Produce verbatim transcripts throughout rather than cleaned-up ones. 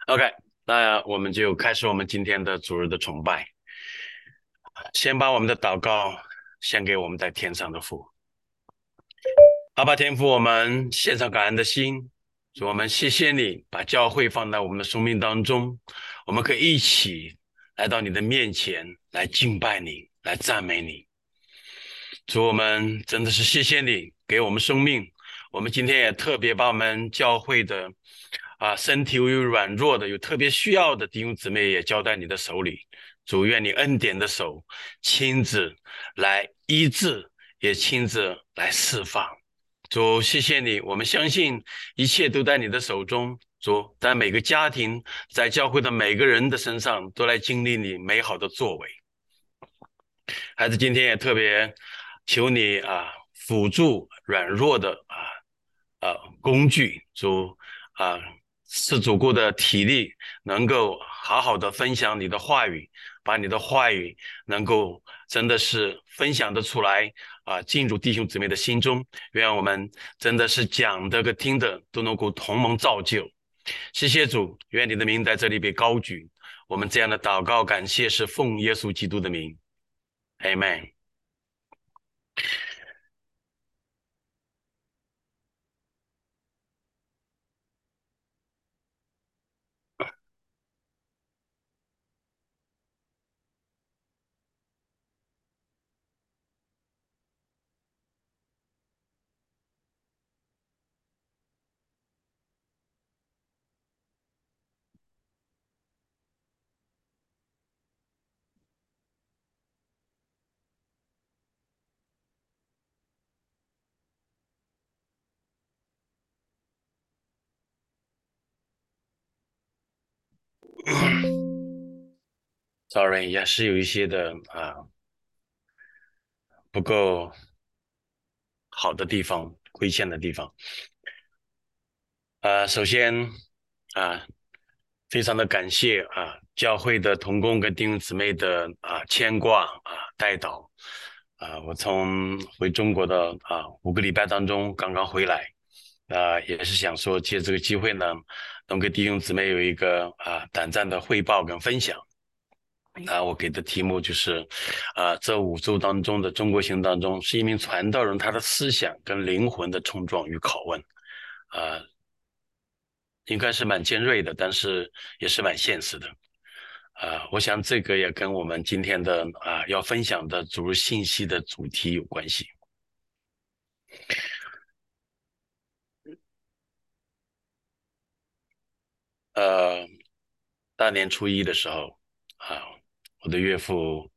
OK，那我们就开始我们今天的主日的崇拜。先把我们的祷告献给我们在天上的父。阿爸天父，我们献上感恩的心，主我们谢谢你把教会放在我们的生命当中，我们可以一起来到你的面前来敬拜你，来赞美你。主我们真的是谢谢你给我们生命，我们今天也特别把我们教会的啊身体有软弱的有特别需要的弟兄姊妹也交在你的手里。主愿你恩典的手亲自来医治，也亲自来释放。主谢谢你，我们相信一切都在你的手中。主在每个家庭，在教会的每个人的身上都来经历你美好的作为。孩子今天也特别求你啊辅助软弱的啊呃工具，主啊是足够的体力，能够好好的分享你的话语，把你的话语能够真的是分享的出来啊，进入弟兄姊妹的心中。愿我们真的是讲的跟听的都能够同盟造就。谢谢主，愿你的名在这里被高举。我们这样的祷告感谢是奉耶稣基督的名。Amen。Sorry，也是有一些的啊不够好的地方，亏欠的地方。呃，首先啊，非常的感谢啊，教会的同工跟弟兄姊妹的啊牵挂啊带导啊，我从回中国的啊五个礼拜当中刚刚回来，啊，也是想说借这个机会呢，能给弟兄姊妹有一个啊短暂的汇报跟分享。那我给的题目就是，啊，这五周当中的中国行当中，是一名传道人他的思想跟灵魂的冲撞与拷问，啊，应该是蛮尖锐的，但是也是蛮现实的，啊，我想这个也跟我们今天的啊要分享的主日信息的主题有关系。呃，大年初一的时候，啊，我的岳父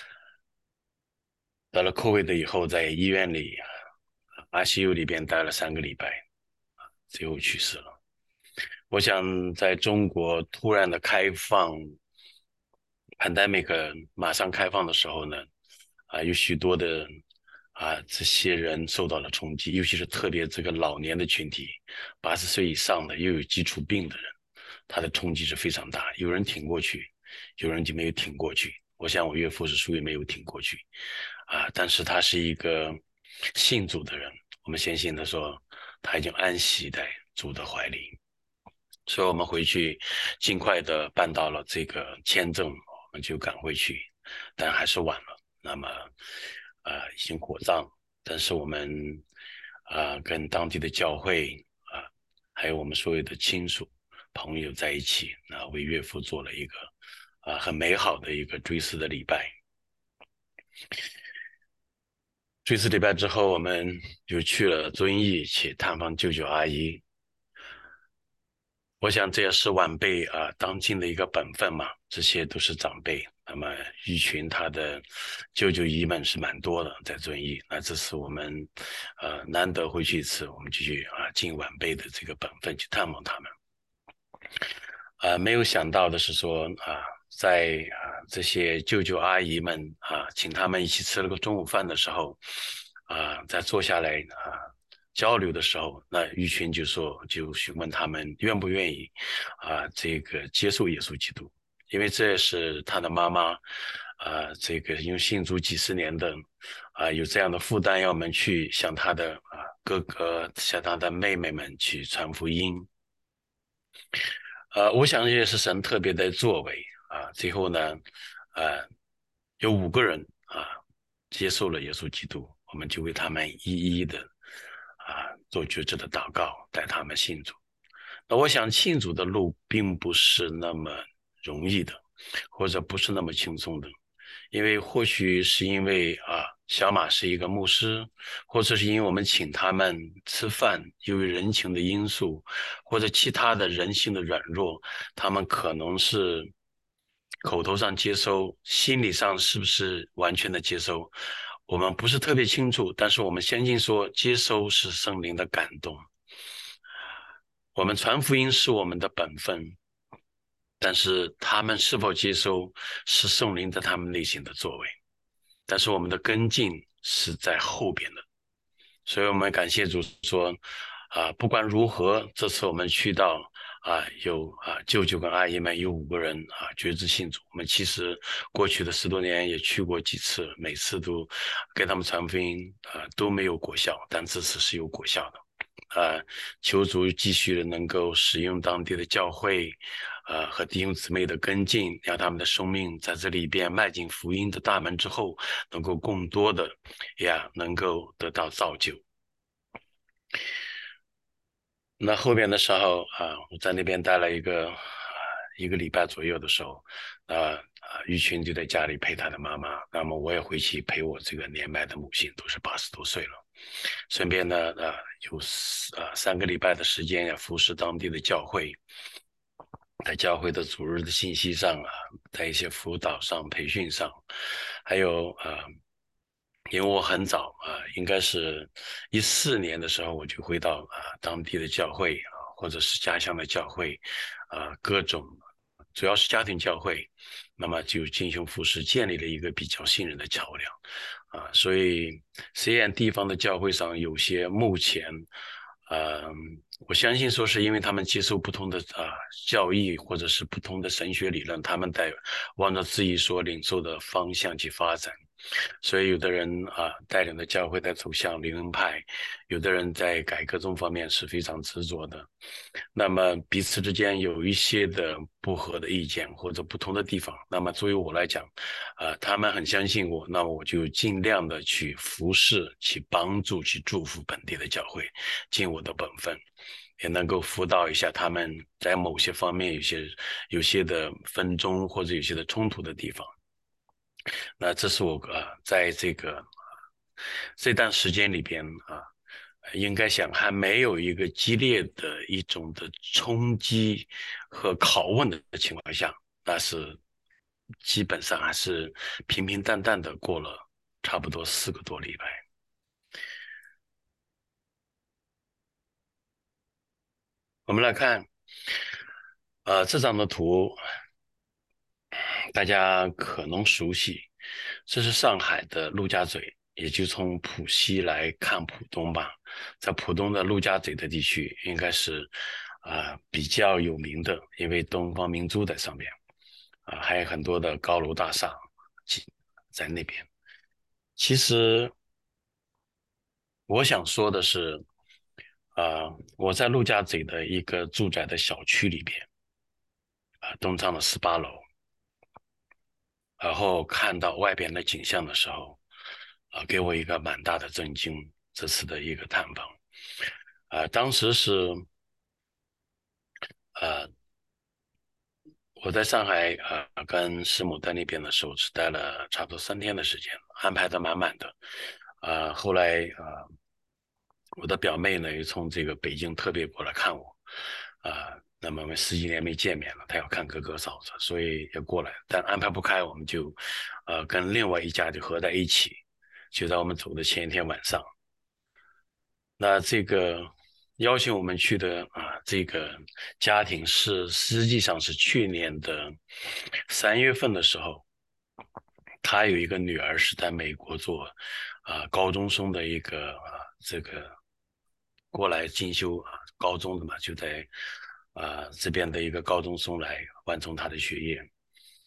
得了 COVID 以后，在医院里 I C U 里边待了三个礼拜，最后去世了。我想在中国突然的开放 pandemic 马上开放的时候呢，啊，有许多的啊这些人受到了冲击，尤其是特别这个老年的群体，八十岁以上的又有基础病的人，他的冲击是非常大。有人挺过去，有人就没有挺过去。我想我岳父是属于没有挺过去啊，但是他是一个信主的人，我们先信的说他已经安息在主的怀里。所以我们回去尽快的办到了这个签证，我们就赶回去，但还是晚了。那么，呃，已经火葬，但是我们呃跟当地的教会啊、呃，还有我们所有的亲属朋友在一起，那为岳父做了一个啊、呃、很美好的一个追思的礼拜。追思礼拜之后，我们就去了遵义去探访舅舅阿姨。我想这也是晚辈啊、呃、当尽的一个本分嘛，这些都是长辈。那么一群他的舅舅姨们是蛮多的，在遵义。那这是我们呃难得回去一次，我们就去啊尽晚辈的这个本分去探望他们。啊，没有想到的是说啊，在啊这些舅舅阿姨们啊，请他们一起吃了个中午饭的时候，啊，在坐下来啊交流的时候，那玉群就说，就询问他们愿不愿意啊这个接受耶稣基督，因为这是他的妈妈啊这个因为信主几十年的啊有这样的负担，要我们去向他的啊哥哥、向他的妹妹们去传福音。 呃，我想也是神特别的作为啊。最后呢，呃，有五个人啊接受了耶稣基督，我们就为他们一一的啊做决志的祷告，带他们信主。那我想信主的路并不是那么容易的，或者不是那么轻松的。因为或许是因为啊，小马是一个牧师，或者是因为我们请他们吃饭，由于人情的因素，或者其他的人性的软弱，他们可能是口头上接收，心理上是不是完全的接收，我们不是特别清楚，但是我们相信说，接收是圣灵的感动。我们传福音是我们的本分，但是他们是否接收是圣灵在他们内心的作为，但是我们的跟进是在后边的。所以我们感谢主说啊，不管如何，这次我们去到啊，有啊舅舅跟阿姨们有五个人啊决志信主。我们其实过去的十多年也去过几次，每次都给他们传福音啊都没有果效，但这次是有果效的。啊，求主继续的能够使用当地的教会，呃，和弟兄姊妹的跟进，让他们的生命在这里边迈进福音的大门之后，能够更多的呀，能够得到造就。那后边的时候啊，我在那边待了一个一个礼拜左右的时候，啊啊，玉群就在家里陪他的妈妈，那么我也回去陪我这个年迈的母亲，都是八十多岁了。顺便呢，呃，有呃三个礼拜的时间呀，服侍当地的教会，在教会的主日的信息上啊，在一些辅导上、培训上，还有呃，因为我很早啊，应该是一四年的时候，我就回到啊当地的教会啊，或者是家乡的教会啊，各种主要是家庭教会，那么就进行服侍，建立了一个比较信任的桥梁。啊，所以虽然地方的教会上有些目前，呃，我相信说是因为他们接受不同的啊教义或者是不同的神学理论，他们在往着自己所领受的方向去发展。所以有的人啊带领的教会在走向灵恩派，有的人在改革中方面是非常执着的。那么彼此之间有一些的不合的意见或者不同的地方，那么作为我来讲，呃，他们很相信我，那么我就尽量的去服侍、去帮助、去祝福本地的教会，尽我的本分，也能够辅导一下他们在某些方面有些有些的分钟或者有些的冲突的地方。那这是我呃在这个这段时间里边啊，应该想还没有一个激烈的一种的冲击和拷问的情况下，那是基本上还是平平淡淡的过了差不多四个多礼拜。我们来看，呃，这张的图大家可能熟悉，这是上海的陆家嘴，也就从浦西来看浦东吧。在浦东的陆家嘴的地区，应该是啊、呃比较有名的，因为东方明珠在上面啊、还有很多的高楼大厦在那边。其实我想说的是，啊，我在陆家嘴的一个住宅的小区里边啊、东上的十八楼。然后看到外边的景象的时候，啊、给我一个蛮大的震惊。这次的一个探访，啊、当时是呃我在上海啊、呃跟师母在那边的时候，只待了差不多三天的时间，安排的满满的。啊、后来啊、呃我的表妹呢又从这个北京特别过来看我，啊、那么我们十几年没见面了，她要看哥哥嫂子，所以要过来，但安排不开，我们就呃跟另外一家就合在一起，就在我们走的前一天晚上。那这个邀请我们去的啊，这个家庭是实际上是去年的三月份的时候，他有一个女儿是在美国做啊高中生的一个啊这个过来进修啊高中的嘛，就在啊这边的一个高中生来完成他的学业。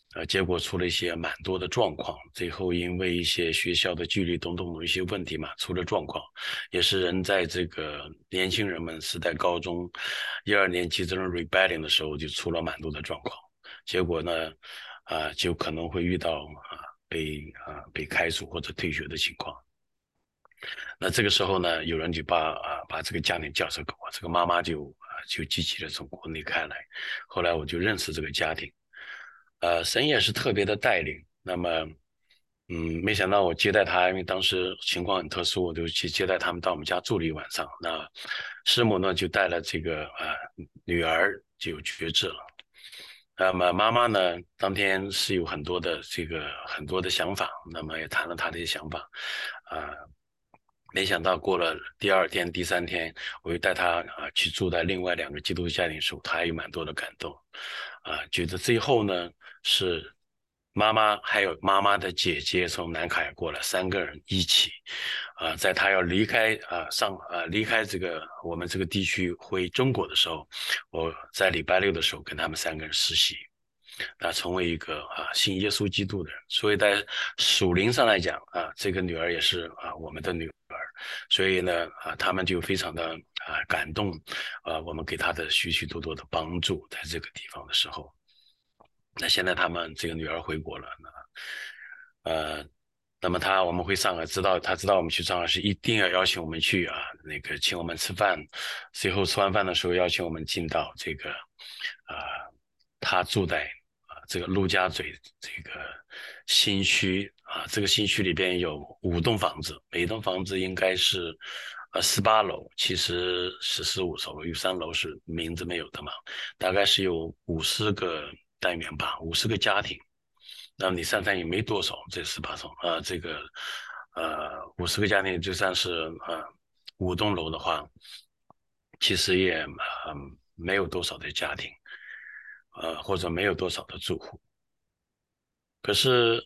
呃，结果出了一些蛮多的状况，最后因为一些学校的纪律等等的一些问题嘛，出了状况，也是人在这个年轻人们是在高中一二年级这种 rebellion 的时候就出了蛮多的状况，结果呢，啊、呃就可能会遇到啊、呃被啊、呃被开除或者退学的情况。那这个时候呢，有人就把啊把这个家庭介绍给我，这个妈妈就啊就积极的从国内开来，后来我就认识这个家庭，呃，神也是特别的带领。那么，嗯，没想到我接待他，因为当时情况很特殊，我就去接待他们到我们家住了一晚上。那师母呢就带了这个啊、呃、女儿就有觉知了。那么妈妈呢，当天是有很多的这个很多的想法，那么也谈了她的一些想法，啊、没想到过了第二天、第三天，我又带他啊去住在另外两个基督家庭的时候，他也有蛮多的感动，啊，觉得最后呢是妈妈还有妈妈的姐姐从南海过来，三个人一起，啊，在他要离开啊上啊离开这个我们这个地区回中国的时候，我在礼拜六的时候跟他们三个人实习。啊，成为一个啊信耶稣基督的人，所以在属灵上来讲啊，这个女儿也是啊我们的女儿，所以呢啊他们就非常的啊感动，啊我们给她的许许多多的帮助，在这个地方的时候，那现在他们这个女儿回国了，那呃那么他我们回上海，知道他知道我们去上海是一定要邀请我们去啊，那个请我们吃饭，最后吃完饭的时候邀请我们进到这个啊、他住在啊这个陆家嘴这个新区啊，这个新区里边有五栋房子，每栋房子应该是呃十八楼，其实是十五楼，有三楼是名字没有的嘛，大概是有五十个单元吧，五十个家庭。那么你算算也没多少，这十八层啊，这个呃五十个家庭就算是呃五栋楼的话，其实也呃没有多少的家庭，呃或者没有多少的住户。可是，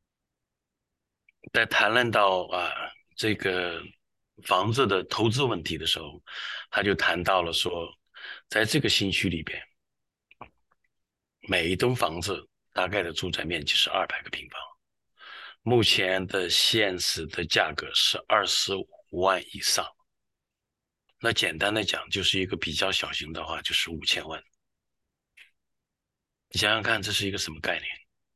在谈论到啊这个房子的投资问题的时候，他就谈到了说，在这个新区里边，每一栋房子大概的住宅面积是二百个平方。目前的现实的价格是二十五万以上。那简单的讲，就是一个比较小型的话，就是五千万。你想想看，这是一个什么概念？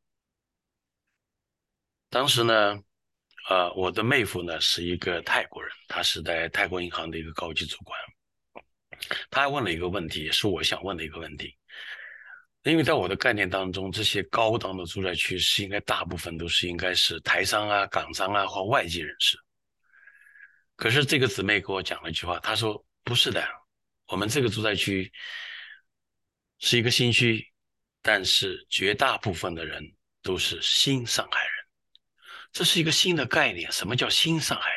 当时呢，呃，我的妹夫呢是一个泰国人，他是在泰国银行的一个高级主管。他还问了一个问题，也是我想问的一个问题。因为在我的概念当中，这些高档的住宅区是应该大部分都是应该是台商啊、港商啊或外籍人士。可是这个姊妹给我讲了一句话，她说不是的，我们这个住宅区是一个新区，但是绝大部分的人都是新上海人。这是一个新的概念，什么叫新上海人？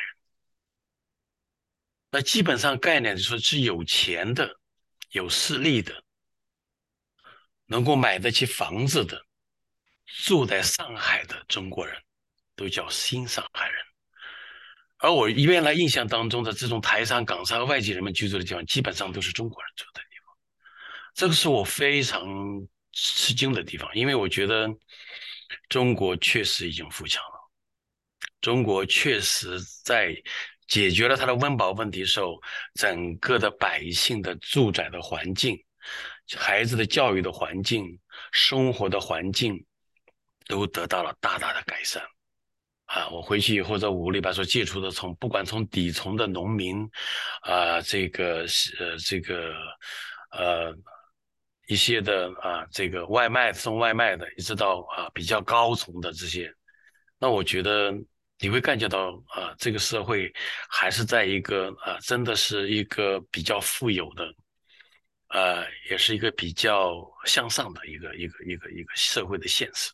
那基本上概念就说是有钱的、有势力的、能够买得起房子的、住在上海的中国人，都叫新上海人。而我原来印象当中的这种台商、港商、外籍人们居住的地方，基本上都是中国人住的地方。这个是我非常吃惊的地方，因为我觉得中国确实已经富强了，中国确实在解决了它的温饱问题时候，整个的百姓的住宅的环境、孩子的教育的环境、生活的环境，都得到了大大的改善。啊，我回去以后在五个礼拜所接触的从不管从底层的农民，啊，这个呃这个呃一些的啊这个外卖送外卖的，一直到啊比较高层的这些，那我觉得你会感觉到啊这个社会还是在一个啊真的是一个比较富有的，呃也是一个比较向上的一个一个一个一个社会的现实。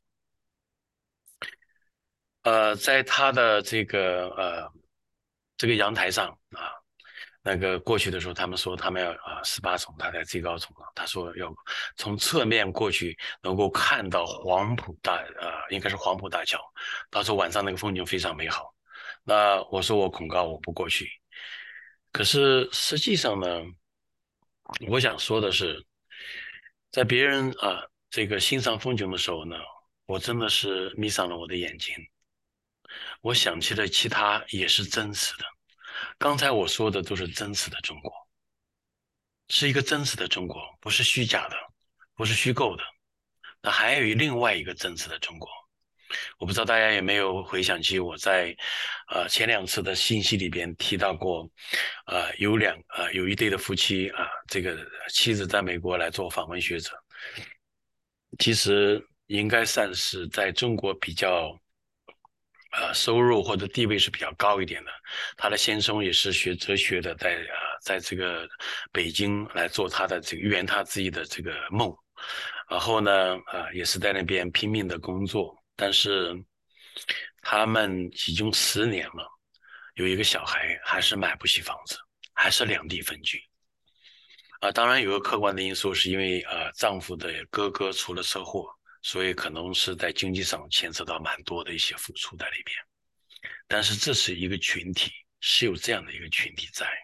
呃，在他的这个呃这个阳台上啊，那个过去的时候，他们说他们要啊十八层，他在最高层啊，他说要从侧面过去能够看到黄埔大呃应该是黄埔大桥，他说晚上那个风景非常美好。那我说我恐高我不过去，可是实际上呢，我想说的是，在别人啊这个欣赏风景的时候呢。 我真的是眯上了我的眼睛，我想起了其他也是真实的。刚才我说的都是真实的中国，是一个真实的中国，不是虚假的，不是虚构的。那还有另外一个真实的中国，我不知道大家有没有回想起我在呃前两次的信息里边提到过，呃有两呃有一对的夫妻啊、这个妻子在美国来做访问学者，其实应该算是在中国比较呃收入或者地位是比较高一点的。他的先生也是学哲学的，在呃在这个北京来做他的这个圆他自己的这个梦。然后呢，呃，也是在那边拼命的工作，但是他们已经十年了，有一个小孩，还是买不起房子，还是两地分居。啊、当然有个客观的因素，是因为呃丈夫的哥哥出了车祸，所以可能是在经济上牵涉到蛮多的一些付出在里边。但是这是一个群体，是有这样的一个群体在。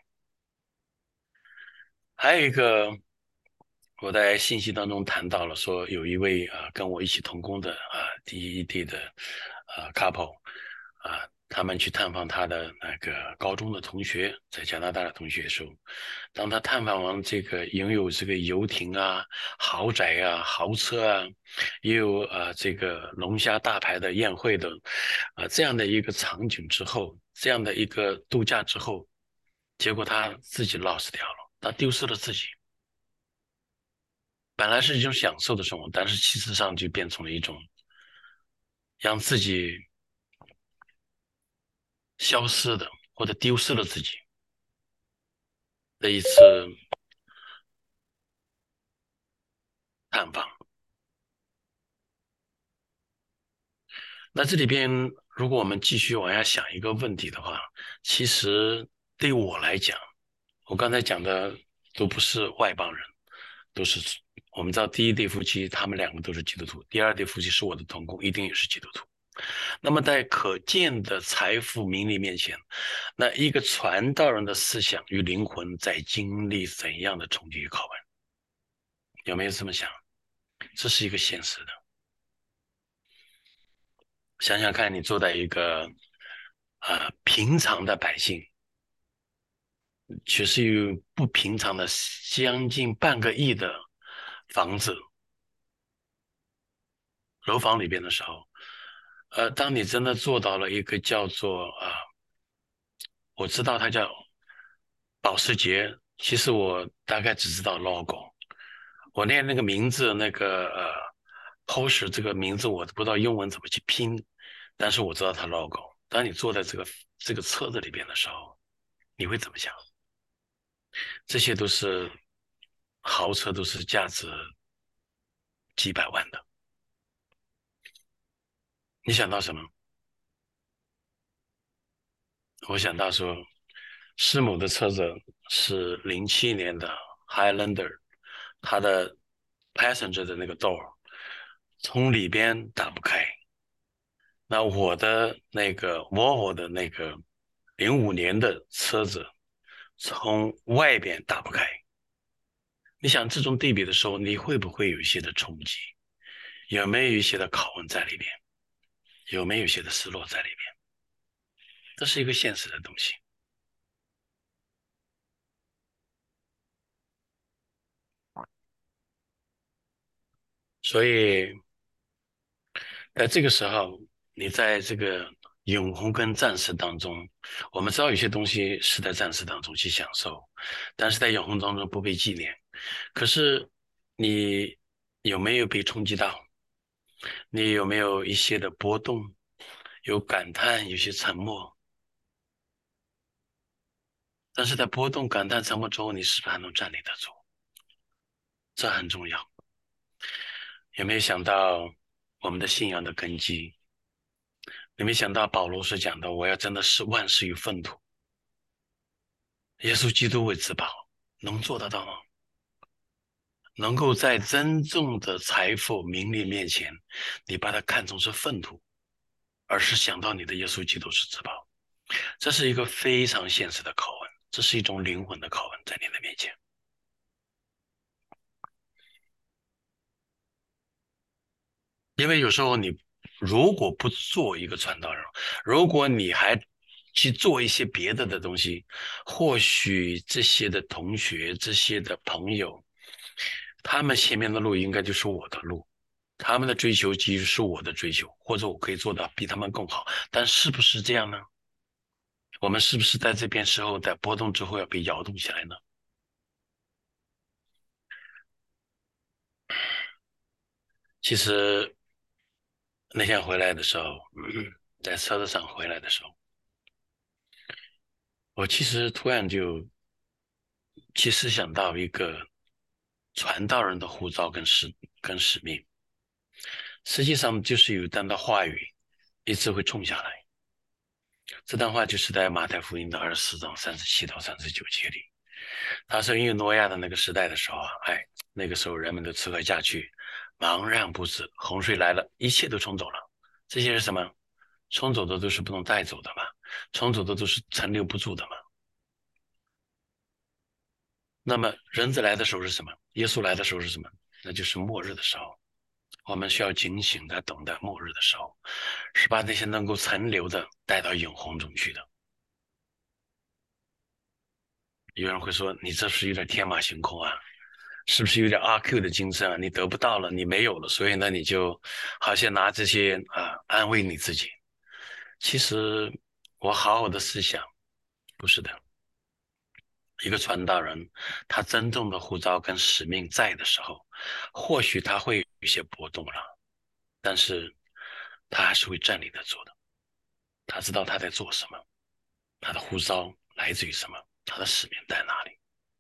还有一个，我在信息当中谈到了，说有一位啊、呃跟我一起同工的啊、呃第一地的啊 couple 啊、他们去探访他的那个高中的同学，在加拿大的同学的时候，当他探访完这个拥有这个游艇啊、豪宅啊、豪车啊，也有啊、呃这个龙虾大排的宴会的啊、这样的一个场景之后，这样的一个度假之后，结果他自己 lost 掉了，他丢失了自己。本来是一种享受的生活，但是其实上就变成了一种让自己消失的或者丢失了自己的一次探访。那这里边，如果我们继续往下想一个问题的话，其实对我来讲，我刚才讲的都不是外邦人，都是我们知道第一对夫妻，他们两个都是基督徒，第二对夫妻是我的同工，一定也是基督徒。那么在可见的财富名利面前，那一个传道人的思想与灵魂在经历怎样的冲击与拷问？有没有这么想？这是一个现实的。想想看，你坐在一个呃平常的百姓，却是有不平常的将近半个亿的房子楼房里边的时候，呃，当你真的做到了一个叫做啊、呃我知道它叫保时捷，其实我大概只知道 logo，我念那个名字，那个呃，Porsche 这个名字我不知道英文怎么去拼，但是我知道它 logo。当你坐在这个这个车子里边的时候，你会怎么想？这些都是豪车，都是价值几百万的。你想到什么？我想到说，师母的车子是零七年的 Highlander，它的 passenger 的那个 door 从里边打不开。那我的那个 Volvo 的那个零五年的车子，从外边打不开。你想这种对比的时候，你会不会有一些的冲击？有没有一些的拷问在里边？有没有一些的失落在里边？这是一个现实的东西。所以在这个时候，你在这个永恒跟暂时当中，我们知道有些东西是在暂时当中去享受，但是在永恒当中不被纪念。可是你有没有被冲击到？你有没有一些的波动？有感叹，有些沉默？但是在波动、感叹、沉默之后，你是不是还能站立得住？这很重要。有没有想到我们的信仰的根基？有没有想到保罗是讲的，我要真的是万事与粪土，耶稣基督为至宝，能做得到吗？能够在真正的财富、名利面前，你把它看成是粪土，而是想到你的耶稣基督是至宝，这是一个非常现实的拷问，这是一种灵魂的拷问，在你的面前。 因为有时候你如果不做一个传道人，如果你还去做一些别的的东西，或许这些的同学、这些的朋友，他们前面的路应该就是我的路，他们的追求其实是我的追求，或者我可以做到比他们更好，但是不是这样呢？我们是不是在这边时候在波动之后要被摇动起来呢？其实那天回来的时候，嗯在车子上回来的时候，我其实突然就其实想到一个传道人的呼召跟使跟使命，实际上就是有一段的话语一直会冲下来。这段话就是在马太福音的二十四章三十七到三十九节里。他说，因为挪亚的那个时代的时候啊，哎，那个时候人们都吃喝嫁娶，茫然不知，洪水来了，一切都冲走了。这些是什么？冲走的都是不能带走的嘛，冲走的都是残留不住的嘛。那么人子来的时候是什么？耶稣来的时候是什么？那就是末日的时候。我们需要警醒的等待末日的时候，是把那些能够残留的带到永恒中去的。有人会说，你这是有点天马行空啊，是不是有点阿 Q 的精神啊？你得不到了，你没有了，所以呢，你就好像拿这些啊安慰你自己。其实我好好的思想，不是的。一个传道人，他真正的呼召跟使命在的时候，或许他会有一些波动了，但是他还是会站立得住的。他知道他在做什么，他的呼召来自于什么，他的使命在哪里。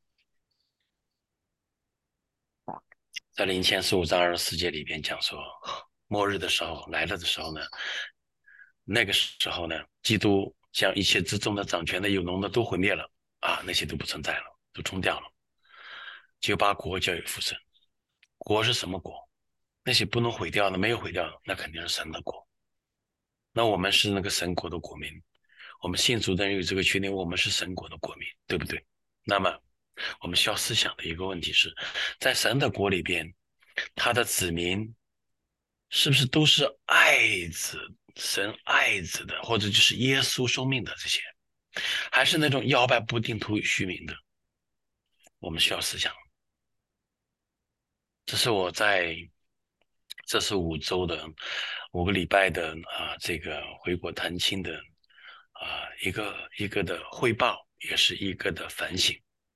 在林前十五章二十四节里边讲说，末日的时候来了的时候呢，那个时候呢，基督将一切之中的掌权的有能的都毁灭了啊，那些都不存在了，都冲掉了，就把国交给父神。国是什么国？那些不能毁掉的、没有毁掉的，那肯定是神的国。那我们是那个神国的国民，我们信主的人有这个确定，我们是神国的国民，对不对？那么我们需要思想的一个问题是，在神的国里边，他的子民是不是都是爱子、神爱子的，或者就是耶稣生命的这些，还是那种摇摆不定、徒有虚名的？我们需要思想。这是我在这是五周的五个礼拜的啊，这个回国探亲的啊一个一个的汇报，也是一个的反省。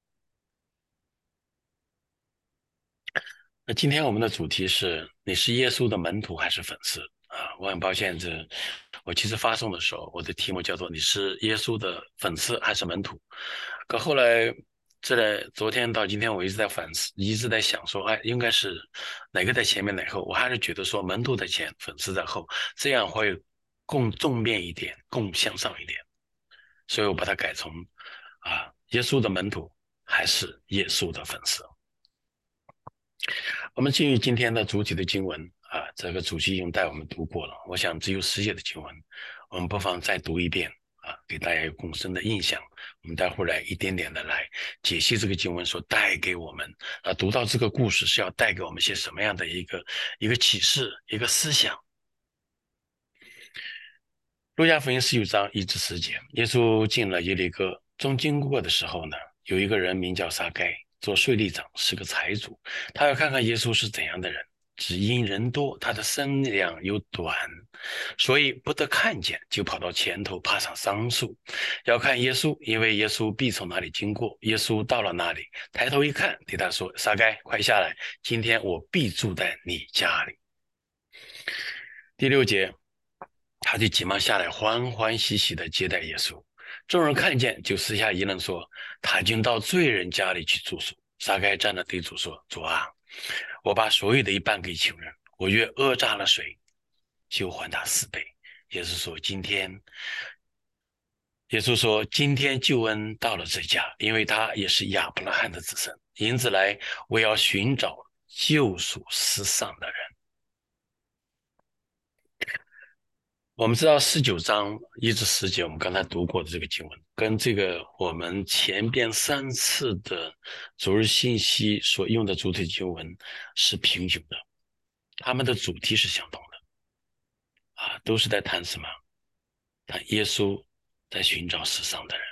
那今天我们的主题是：你是耶稣的门徒还是粉丝啊？我很抱歉，这我其实发送的时候，我的题目叫做"你是耶稣的粉丝还是门徒"。可后来，这来昨天到今天，我一直在反思，一直在想说，哎，应该是哪个在前面，哪个后？我还是觉得说门徒在前，粉丝在后，这样会更正面一点，更向上一点。所以我把它改成啊，耶稣的门徒还是耶稣的粉丝。我们进入今天的主体的经文啊，这个主题已经带我们读过了，我想只有十节的经文，我们不妨再读一遍啊，给大家有更深的印象。我们待会儿来一点点的来解析这个经文所带给我们啊，读到这个故事是要带给我们些什么样的一个一个启示，一个思想。路加福音十九章一至十节，耶稣进了耶利哥，正经过的时候呢，有一个人名叫撒该，做税吏长，是个财主。他要看看耶稣是怎样的人，只因人多，他的身量又短，所以不得看见，就跑到前头，爬上桑树，要看耶稣，因为耶稣必从那里经过。耶稣到了那里，抬头一看，对他说：撒该，快下来，今天我必住在你家里。第六节，他就急忙下来，欢欢喜喜地接待耶稣。众人看见，就私下议论说：他竟到罪人家里去住宿。撒该站着对主说：主啊，我把所有的一半给穷人，我若讹诈了谁，就还他四倍。耶稣说：今天，耶稣说，今天救恩到了这家，因为他也是亚伯拉罕的子孙。因此来，我要寻找救赎世上的人。我们知道十九章一至十节，我们刚才读过的这个经文，跟这个我们前边三次的主日信息所用的主体经文是平行的，他们的主题是相同的。 啊，都是在谈什么？谈耶稣在寻找世上的人。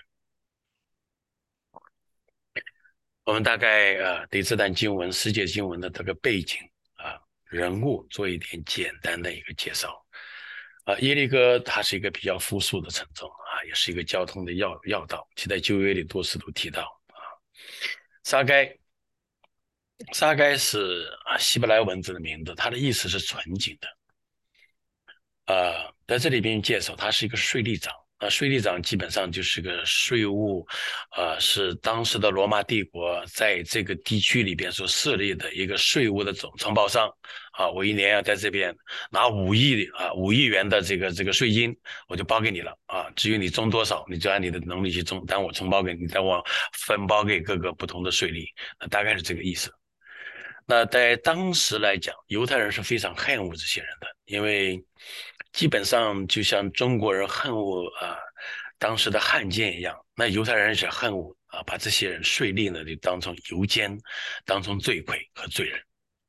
我们大概呃对这段经文、世界经文的这个背景啊、人物做一点简单的一个介绍。啊，耶利哥它是一个比较富庶的城镇啊，也是一个交通的要要道，其在旧约里多次都提到啊。撒该，撒该是啊希伯来文字的名字，它的意思是纯净的。呃，在这里边介绍，他是一个税吏长。啊，税吏长基本上就是个税务，呃，是当时的罗马帝国在这个地区里边所设立的一个税务的总承包商。啊，我一年要在这边拿五亿啊五亿元的这个这个税金，我就包给你了啊。至于你中多少，你就按你的能力去中，但我承包给你，再往分包给各个不同的税吏，那大概是这个意思。那在当时来讲，犹太人是非常恨恶这些人的，因为基本上就像中国人恨恶啊当时的汉奸一样，那犹太人是恨恶啊，把这些人税吏呢就当成犹奸，当成罪魁和罪人。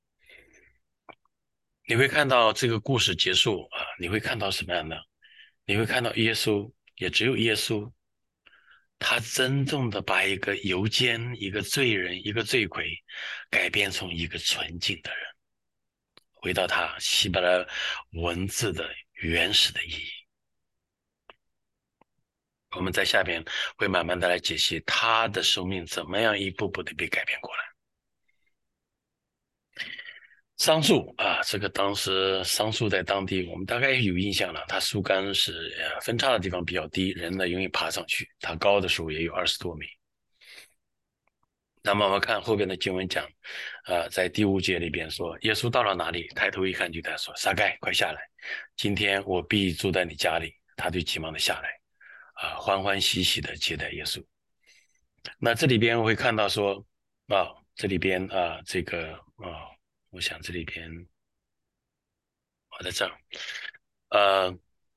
你会看到这个故事结束啊，你会看到什么样的？你会看到耶稣，也只有耶稣，他真正的把一个犹奸、一个罪人、一个罪魁，改变成一个纯净的人。回到他希伯来文字的原始的意义。我们在下边会慢慢的来解析他的生命怎么样一步步的被改变过来。桑树啊，这个当时桑树在当地我们大概有印象了，它树干是呃分叉的地方比较低，人呢容易爬上去，它高的时候也有二十多米。那么我们看后边的经文讲，呃，在第五节里边说，耶稣到了哪里，抬头一看就对他说：撒该，快下来，今天我必住在你家里。他就急忙的下来，啊，欢欢喜喜的接待耶稣。那这里边我会看到说，啊，这里边啊，这个啊，我想这里边我在这儿，呃，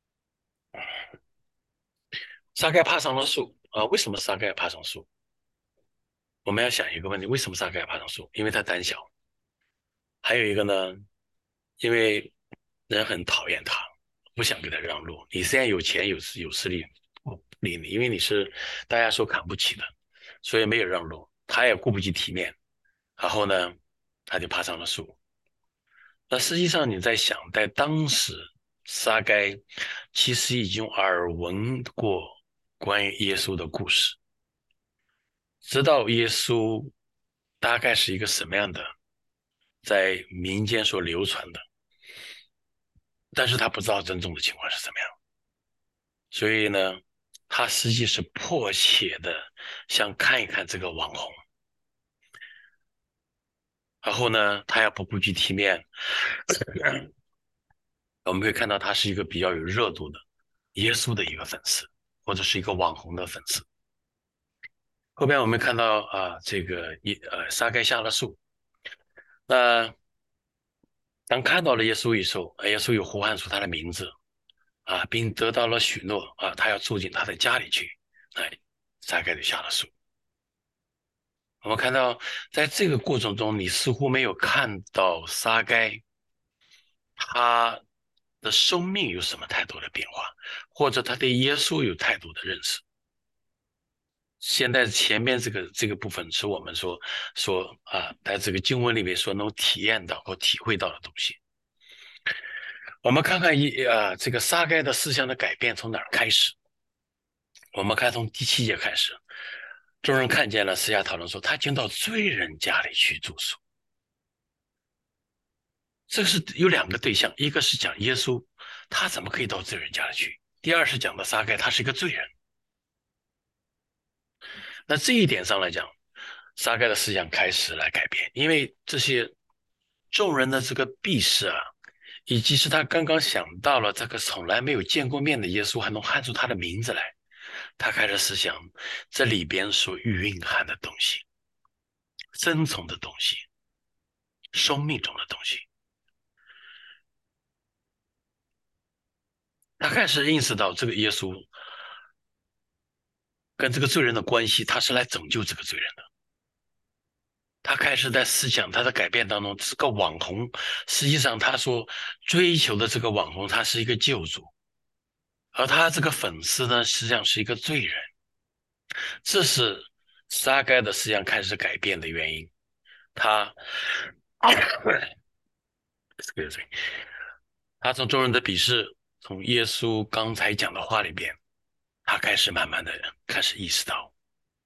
撒该爬上了树啊，为什么撒该爬上树？我们要想一个问题，为什么撒该爬上树？因为他胆小。还有一个呢，因为人很讨厌他，不想给他让路。你虽然有钱有势有势力，不理你，因为你是大家所看不起的，所以没有让路。他也顾不及体面，然后呢，他就爬上了树。那实际上你在想，在当时，撒该其实已经耳闻过关于耶稣的故事，知道耶稣大概是一个什么样的，在民间所流传的。但是他不知道真正的情况是怎么样，所以呢，他实际是迫切的想看一看这个网红，然后呢，他要不顾及体面，我们可以看到他是一个比较有热度的耶稣的一个粉丝，或者是一个网红的粉丝。后边我们看到啊，这个耶呃撒该下了树，那当看到了耶稣以后，耶稣又呼唤出他的名字啊，并得到了许诺啊，他要住进他的家里去，哎，撒该就下了树。我们看到，在这个过程中，你似乎没有看到撒该他的生命有什么太多的变化，或者他对耶稣有太多的认识。现在前面这个这个部分是我们说说啊，在这个经文里面所能体验到或体会到的东西。我们看看一啊，这个撒该的思想的改变从哪儿开始？我们看从第七节开始，众人看见了，私下讨论说，他竟到罪人家里去住宿。这个是有两个对象，一个是讲耶稣，他怎么可以到罪人家里去？第二是讲的撒该，他是一个罪人。那这一点上来讲，撒该的思想开始来改变，因为这些众人的这个鄙视啊，以及是他刚刚想到了这个从来没有见过面的耶稣，还能喊出他的名字来，他开始思想这里边所蕴含的东西，深层的东西，生命中的东西。他开始认识到这个耶稣跟这个罪人的关系，他是来拯救这个罪人的。 他开始在思想他的改变当中，这个网红，实际上他所追求的这个网红，他是一个救主，而他这个粉丝呢，实际上是一个罪人。这是撒该的思想开始改变的原因。他，excuse me，他从众人的鄙视，从耶稣刚才讲的话里边，他开始慢慢的开始意识到，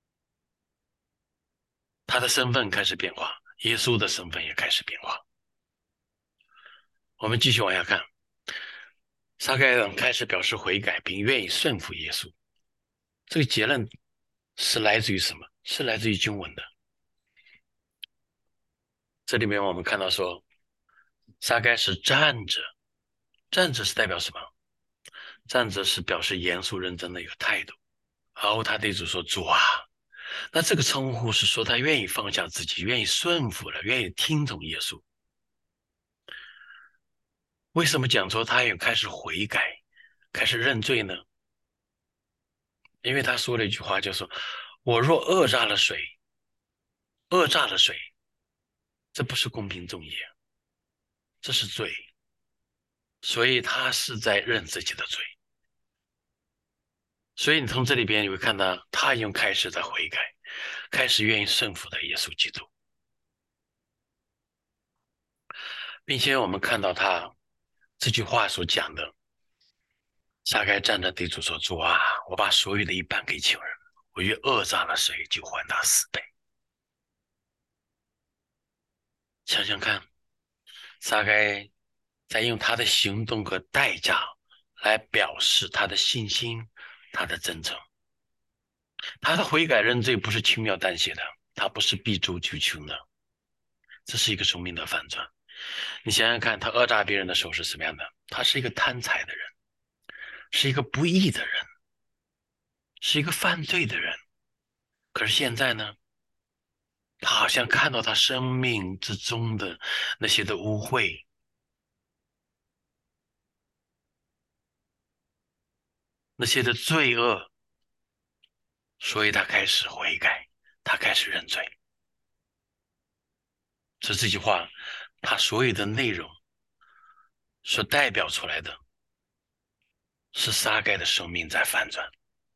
他的身份开始变化，耶稣的身份也开始变化。我们继续往下看，撒该人开始表示悔改，并愿意顺服耶稣。这个结论是来自于什么？是来自于经文的。这里面我们看到说，撒该是站着，站着是代表什么？站着是表示严肃认真的一个态度。然后他对主说：“主啊。”那这个称呼是说他愿意放下自己，愿意顺服了，愿意听从耶稣。为什么讲说他也开始悔改，开始认罪呢？因为他说了一句话，就说：“我若讹诈了谁，讹诈了谁，这不是公平正义，这是罪。”所以他是在认自己的罪。所以你从这里边你会看到，他已经开始在悔改，开始愿意顺服的耶稣基督，并且我们看到他这句话所讲的，撒该站着对主说：“主啊，我把所有的一半给穷人，我越讹诈了谁，就还他四倍。”想想看，撒该在用他的行动和代价来表示他的信心，他的真诚。他的悔改认罪不是轻描淡写的，他不是避重就轻的，这是一个生命的反转。你想想看，他讹诈别人的时候是什么样的？他是一个贪财的人，是一个不义的人，是一个犯罪的人。可是现在呢，他好像看到他生命之中的那些的污秽，那些的罪恶，所以他开始悔改，他开始认罪。这这句话，他所有的内容所代表出来的是撒该的生命在反转。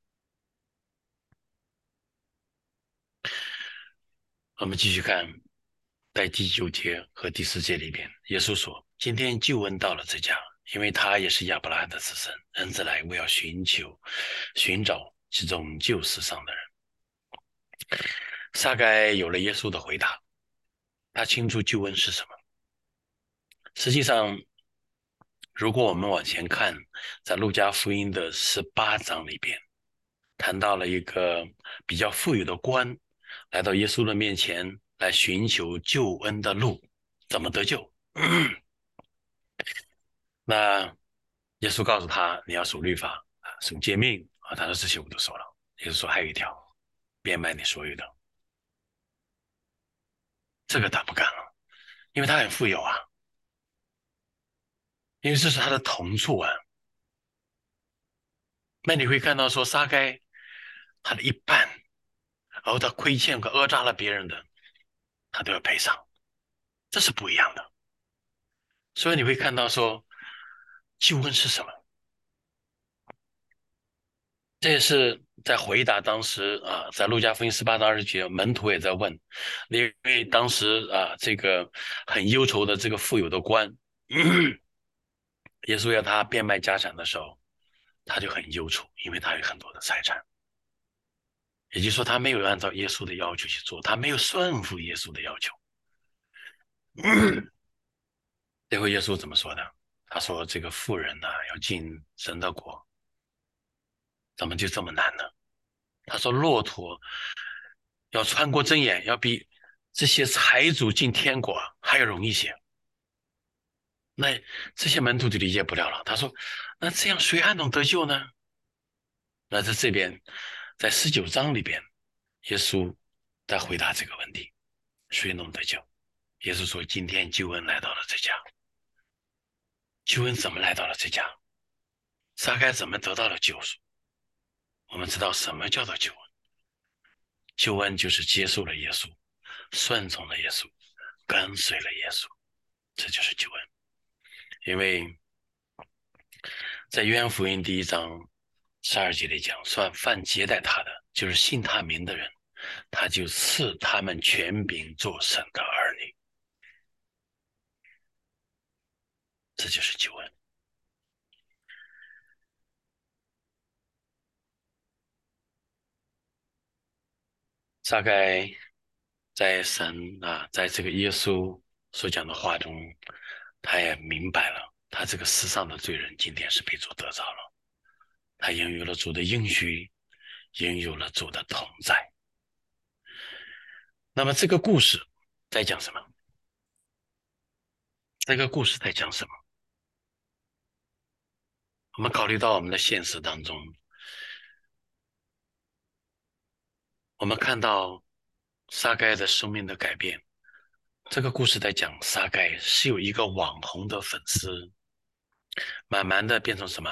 我们继续看，在第九节和第十节里边，耶稣说：“今天救恩到了这家，因为他也是亚伯拉罕的子孙，人子来为要寻求、寻找其中救世上的人。”撒该有了耶稣的回答，他清楚救恩是什么。实际上，如果我们往前看，在路加福音的十八章里边，谈到了一个比较富有的官来到耶稣的面前来寻求救恩的路，怎么得救？那耶稣告诉他，你要守律法，守诫命啊。他说这些我都守了。耶稣说还有一条，变卖你所有的。这个他不干了，因为他很富有啊，因为这是他的同处啊。那你会看到说撒该他的一半，然后他亏欠和讹诈了别人的，他都要赔偿，这是不一样的。所以你会看到说救恩是什么？这也是在回答当时啊，在路加福音十八章二十节，门徒也在问，因为当时啊，这个很忧愁的这个富有的官，耶稣要他变卖家产的时候，他就很忧愁，因为他有很多的财产，也就是说他没有按照耶稣的要求去做，他没有顺服耶稣的要求。最后耶稣怎么说的？他说：“这个富人呢、啊，要进神的国，怎么就这么难呢？”他说：“骆驼要穿过针眼，要比这些财主进天国还要容易些。”那这些门徒就理解不了了。他说：“那这样谁还能得救呢？”那在这边，在十九章里边，耶稣在回答这个问题：谁能得救？耶稣说：“今天救恩来到了这家。”救恩怎么来到了这家？撒该怎么得到了救赎？我们知道什么叫做救恩？救恩就是接受了耶稣， 顺从了耶稣，跟随了耶稣，这就是救恩。因为在约翰福音第一章十二节里讲，算犯接待他的，就是信他名的人，他就赐他们权柄做神的儿女，这就是救恩。大概在神啊，在这个耶稣所讲的话中，他也明白了，他这个世上的罪人今天是被主得着了，他拥有了主的应许，拥有了主的同在。那么这个故事在讲什么？这个故事在讲什么？我们考虑到我们的现实当中，我们看到撒该的生命的改变。这个故事在讲撒该是有一个网红的粉丝，慢慢的变成什么？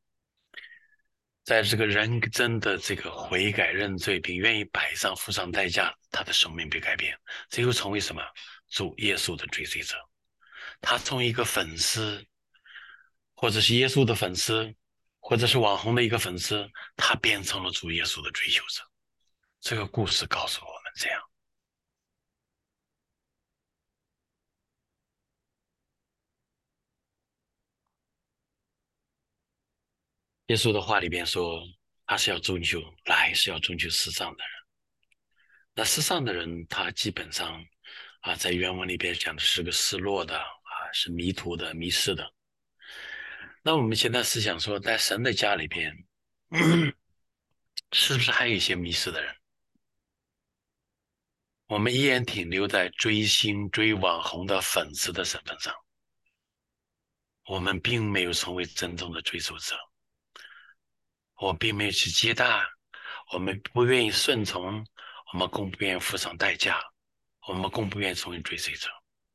在这个人真的这个悔改认罪，并愿意摆上付上代价，他的生命被改变，最后成为什么？主耶稣的追随者。他从一个粉丝，或者是耶稣的粉丝，或者是网红的一个粉丝，他变成了主耶稣的追求者。这个故事告诉我们这样。耶稣的话里边说，他是要终究来，是要终究世上的人。那世上的人，他基本上啊，在原文里边讲的是个失落的啊，是迷途的、迷失的。那我们现在思想说，在神的家里边，是不是还有一些迷失的人？我们依然停留在追星、追网红的粉丝的身份上，我们并没有成为真正的追求者，我并没有去接纳，我们不愿意顺从，我们更不愿意付上代价，我们更不愿意成为追随者。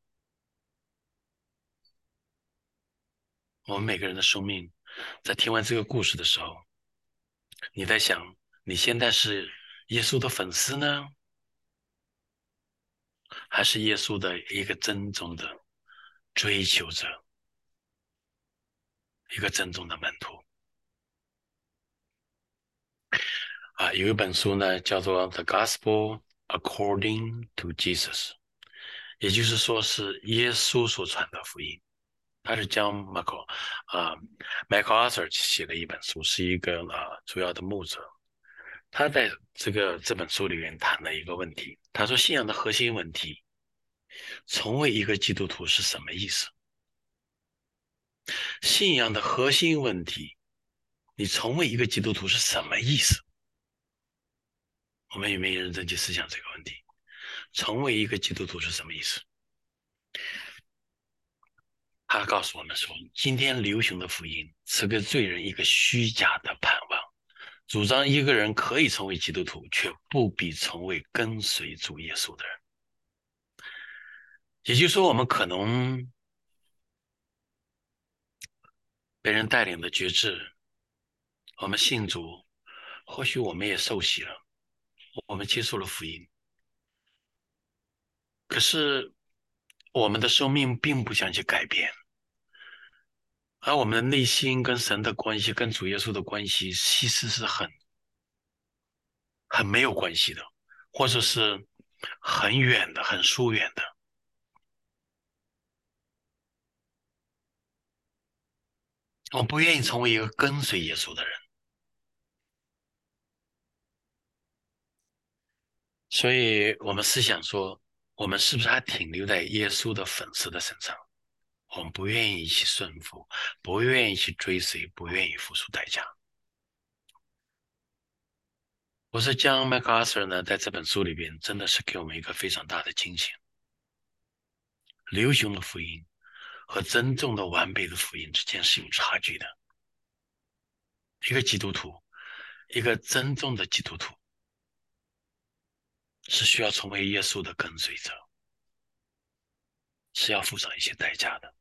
我们每个人的生命，在听完这个故事的时候，你在想，你现在是耶稣的粉丝呢，还是耶稣的一个真正的追求者，一个真正的门徒？啊，有一本书呢，叫做《The Gospel According to Jesus》，也就是说是耶稣所传的福音。他是将 Michael 啊 Michael Arthur 写的一本书，是一个啊主要的牧者。他在这个这本书里面谈了一个问题，他说信仰的核心问题，成为一个基督徒是什么意思？信仰的核心问题，你成为一个基督徒是什么意思？我们有没有认真去思想这个问题？成为一个基督徒是什么意思？他告诉我们说，今天流行的福音是给罪人一个虚假的盼望，主张一个人可以成为基督徒，却不必成为跟随主耶稣的人。也就是说，我们可能被人带领的觉知，我们信主，或许我们也受洗了，我们接受了福音，可是我们的生命并不想去改变，而我们的内心跟神的关系，跟主耶稣的关系，其实是很很没有关系的，或者是很远的、很疏远的。我不愿意成为一个跟随耶稣的人，所以我们思想说，我们是不是还停留在耶稣的粉丝的身上？我们不愿意去顺服，不愿意去追随，不愿意付出代价。我是将 MacArthur 呢，在这本书里边，真的是给我们一个非常大的警醒。流行的福音和真正的完备的福音之间是有差距的。一个基督徒，一个真正的基督徒，是需要成为耶稣的跟随者，是要付上一些代价的。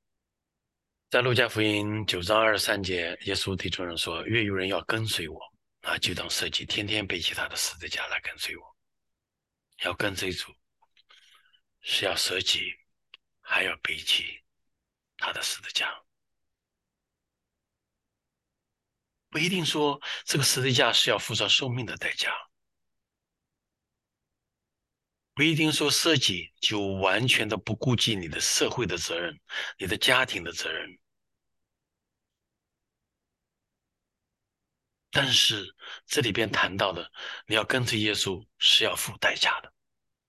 在路加福音九章二十三节，耶稣对众人说：“越有人要跟随我， 啊，就当舍己，天天背起他的十字架来跟随我。要跟随主，是要舍己，还要背起他的十字架。不一定说这个十字架是要付上生命的代价，不一定说舍己就完全的不顾及你的社会的责任，你的家庭的责任。但是这里边谈到的，你要跟随耶稣是要付代价的。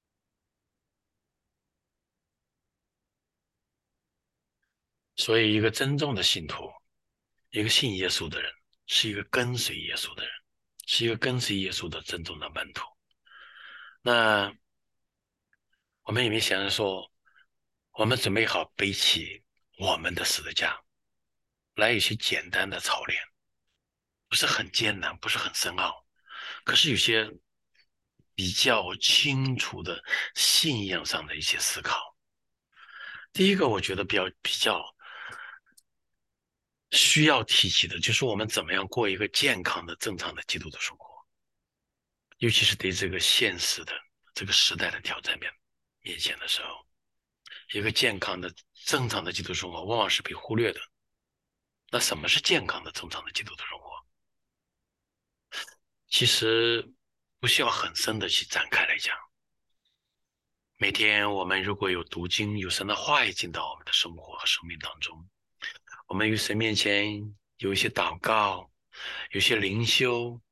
所以，一个真正的信徒，一个信耶稣的人，是一个跟随耶稣的人，是一个跟随耶稣的真正的门徒。那我们有没有想着说，我们准备好背起我们的十字架，来一些简单的操练，不是很艰难，不是很深奥，可是有些比较清楚的信仰上的一些思考。第一个，我觉得比较比较需要提起的，就是我们怎么样过一个健康的、正常的基督的生活，尤其是对这个现实的这个时代的挑战面面前的时候，一个健康的、正常的基督生活往往是被忽略的。那什么是健康的、正常的基督的生活？其实不需要很深的去展开来讲。每天我们如果有读经，有神的话语进到我们的生活和生命当中，我们与神面前有一些祷告，有些灵修，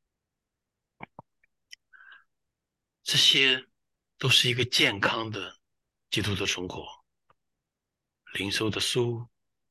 这些都是一个健康的基督的生活。灵修的书、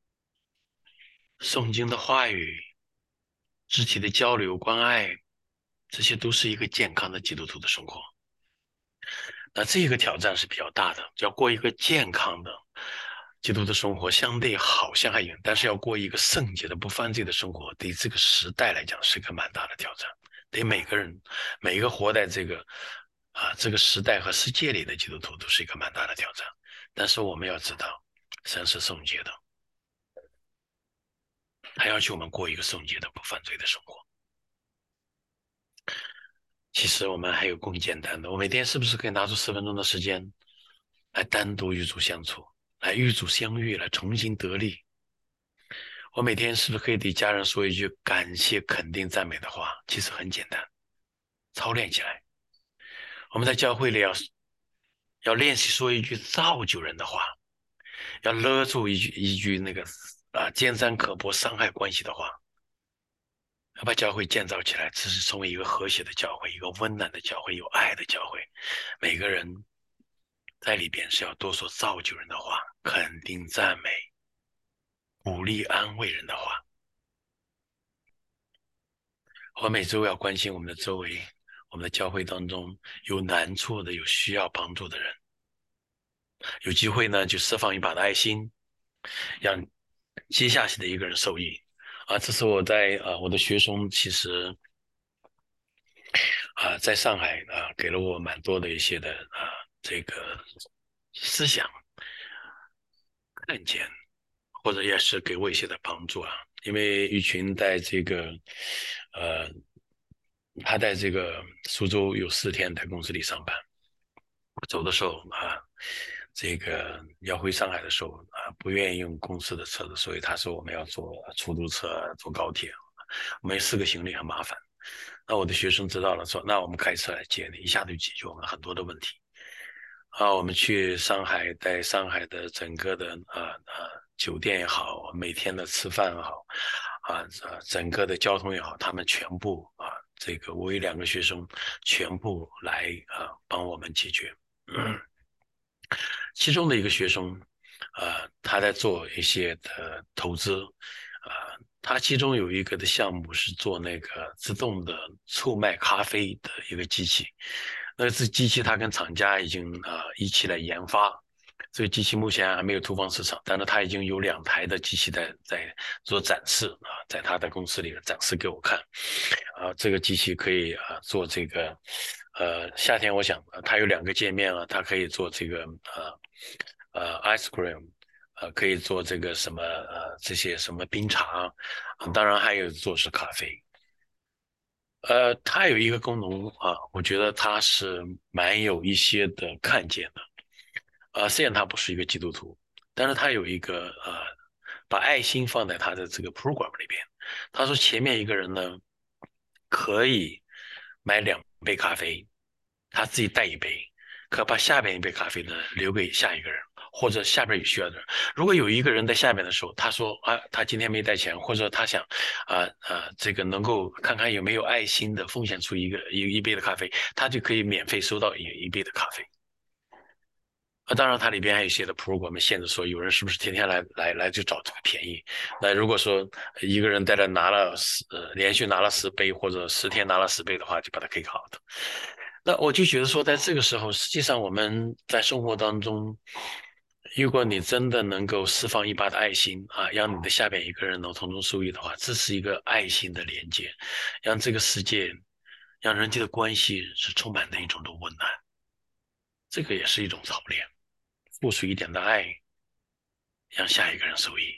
诵经的话语、肢体的交流关爱，这些都是一个健康的基督徒的生活。那这个挑战是比较大的，要过一个健康的基督的生活，相对好像还远，但是要过一个圣洁的不犯罪的生活，对这个时代来讲是个蛮大的挑战。对每个人，每一个活在这个啊这个时代和世界里的基督徒都是一个蛮大的挑战。但是我们要知道，神是圣洁的，他要求我们过一个圣洁的不犯罪的生活。其实我们还有更简单的，我每天是不是可以拿出十分钟的时间来单独与主相处，来与主相遇，来重新得力？我每天是不是可以对家人说一句感谢、肯定、赞美的话？其实很简单，操练起来。我们在教会里要要练习说一句造就人的话，要勒住一句一句那个啊尖酸刻薄、伤害关系的话，要把教会建造起来，这是成为一个和谐的教会，一个温暖的教会，有爱的教会。每个人在里边是要多说造就人的话，肯定、赞美、鼓励、安慰人的话。我每周要关心我们的周围，我们的教会当中有难处的、有需要帮助的人，有机会呢就释放一把的爱心，让接下去的一个人受益。啊，这是我在啊我的学生其实啊在上海啊给了我蛮多的一些的啊这个思想看见，或者也是给我一些的帮助啊。因为玉群在这个呃他在这个苏州有四天在公司里上班。走的时候啊，这个要回上海的时候啊，不愿意用公司的车子，所以他说我们要坐出租车、坐高铁，我们四个行李很麻烦。那我的学生知道了，说那我们开车来接你，一下就解决我们很多的问题。啊，我们去上海，在上海的整个的啊啊酒店也好，每天的吃饭也好，啊啊整个的交通也好，他们全部啊这个我有两个学生全部来啊帮我们解决。嗯，其中的一个学生，呃，他在做一些的投资，呃，他其中有一个的项目是做那个自动的售卖咖啡的一个机器。那这机器他跟厂家已经啊、呃、一起来研发，这个机器目前还没有投放市场，但是他已经有两台的机器在在做展示啊，在他的公司里展示给我看。啊，这个机器可以啊做这个，呃，夏天我想它有两个界面啊，它可以做这个呃呃 ice cream，呃，可以做这个什么呃这些什么冰茶，啊当然还有做是咖啡。 呃，它有一个功能啊，我觉得它是蛮有一些的看见的。呃，虽然他不是一个基督徒，但是他有一个呃，把爱心放在他的这个 program 里边。他说前面一个人呢，可以买两杯咖啡，他自己带一杯，可把下边一杯咖啡呢留给下一个人，或者下边有需要的人。如果有一个人在下边的时候，他说啊，他今天没带钱，或者他想啊啊这个能够看看有没有爱心的奉献出一个一一杯的咖啡，他就可以免费收到一一杯的咖啡。啊，当然，它里边还有一些的 program 限制说，有人是不是天天来来来就找这个便宜？那如果说一个人在这拿了十呃连续拿了十杯，或者十天拿了十杯的话，就把它 kick out。那我就觉得说，在这个时候，实际上我们在生活当中，如果你真的能够释放一把的爱心啊，让你的下边一个人能从中受益的话，这是一个爱心的连接，让这个世界，让人际的关系是充满的一种的温暖，这个也是一种操练。付出一点的爱，让下一个人受益。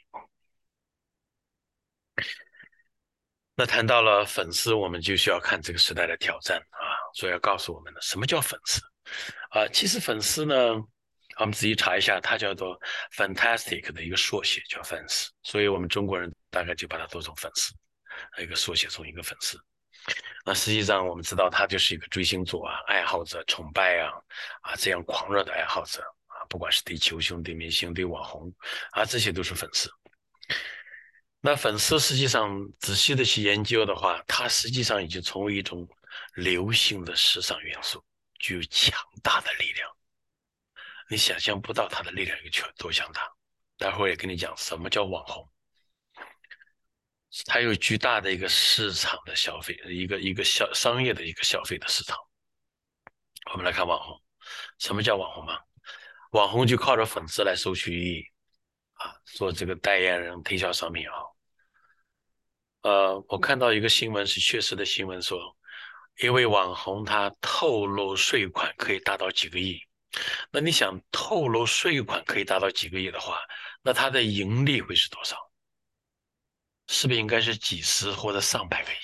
那谈到了粉丝，我们就需要看这个时代的挑战啊，所以要告诉我们的什么叫粉丝啊？其实粉丝呢，我们仔细查一下，它叫做 fantastic 的一个缩写，叫 fans，所以我们中国人大概就把它读成粉丝，一个缩写从一个粉丝。那实际上我们知道，他就是一个追星族啊，爱好者、崇拜啊啊这样狂热的爱好者啊，不管是对球星、对明星、对网红啊，这些都是粉丝。那粉丝实际上仔细的去研究的话，它实际上已经成为一种流行的时尚元素，具有强大的力量。你想象不到它的力量有多强大。待会儿也跟你讲什么叫网红，它有巨大的一个市场的消费，一个一个小商业的一个消费的市场。我们来看网红，什么叫网红嘛？网红就靠着粉丝来收取利益啊，做这个代言人推销商品啊。呃，我看到一个新闻是确实的新闻说，一位网红他透露税款可以达到几个亿。那你想透露税款可以达到几个亿的话，那他的盈利会是多少？是不是应该是几十或者上百个亿？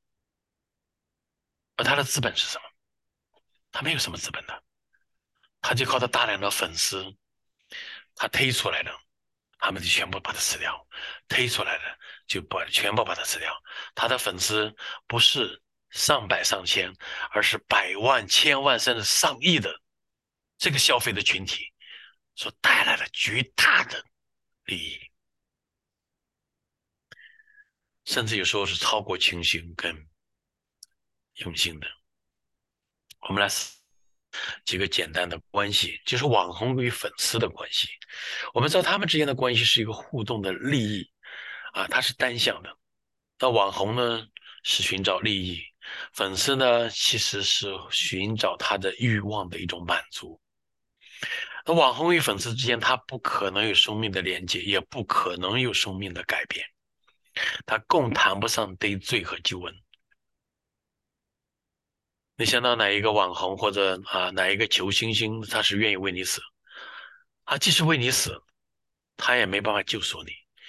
而他的资本是什么？他没有什么资本的，他就靠他大量的粉丝，他推出来的，他们就全部把它吃掉，推出来的就把全部把它吃掉。他的粉丝不是上百上千，而是百万、千万甚至上亿的这个消费的群体所带来的巨大的利益，甚至有时候是超过清醒跟用心的。我们来几个简单的关系，就是网红与粉丝的关系。我们知道他们之间的关系是一个互动的利益啊，它是单向的。那网红呢是寻找利益，粉丝呢其实是寻找他的欲望的一种满足。那网红与粉丝之间，他不可能有生命的连接，也不可能有生命的改变，他更谈不上对罪和救恩。你想到哪一个网红或者啊哪一个球星星，他是愿意为你死？他即使为你死，他也没办法救赎你。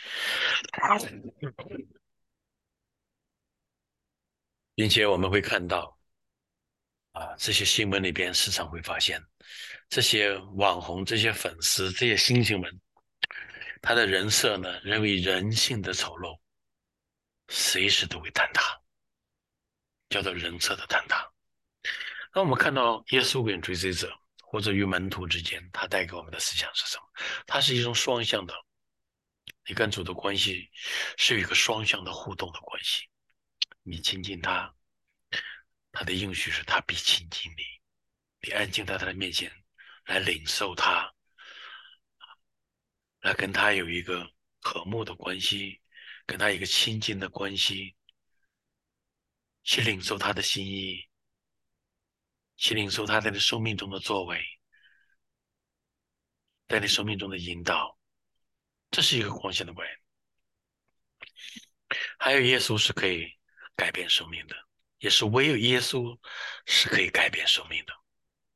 并且我们会看到啊，这些新闻里边时常会发现，这些网红、这些粉丝、这些星星们，他的人设呢，认为人性的丑陋，随时都会坍塌，叫做人设的坍塌。那我们看到耶稣跟追随者，或者与门徒之间，他带给我们的思想是什么？它是一种双向的，你跟主的关系是有一个双向的互动的关系。你亲近他，他的应许是他必亲近你，你安静在他的面前来领受他，来跟他有一个和睦的关系，跟他一个亲近的关系，去领受他的心意，去领受他在你生命中的作为，在你生命中的引导，这是一个光线的关系。还有耶稣是可以改变生命的，也是唯有耶稣是可以改变生命的。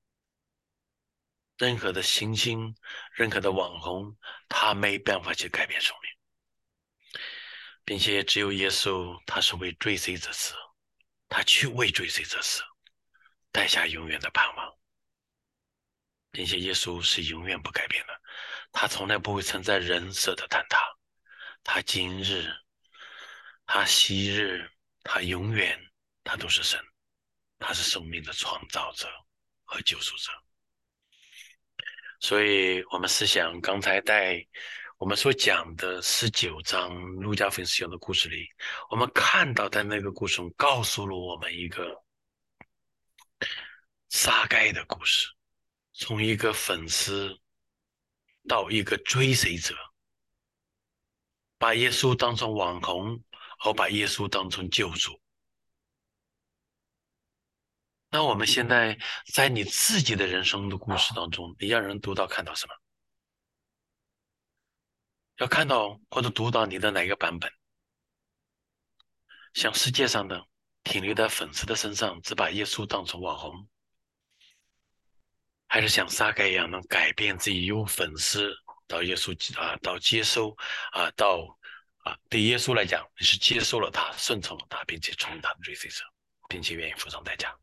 任何的星星，任何的网红，他没办法去改变生命，并且只有耶稣，他是为追随者死， 他去为追随者死，带下永远的盼望，并且耶稣是永远不改变的，他从来不会存在人设的坍塌，他今日，他昔日，他永远，他都是神，他是生命的创造者和救赎者。所以我们思想刚才在我们所讲的十九章路加福音十九的故事里，我们看到在那个故事中告诉了我们一个撒该的故事，从一个粉丝到一个追随者，把耶稣当成网红，而把耶稣当成救主。那我们现在在你自己的人生的故事当中，你让人读到看到什么？要看到或者读到你的哪个版本？像世界上的停留在粉丝的身上，只把耶稣当成网红，还是像撒该一样能改变自己，由粉丝到耶稣啊，到接收啊，到啊，对耶稣来讲，你是接受了他，顺从了他，并且成为他的追随者，并且愿意付上代价。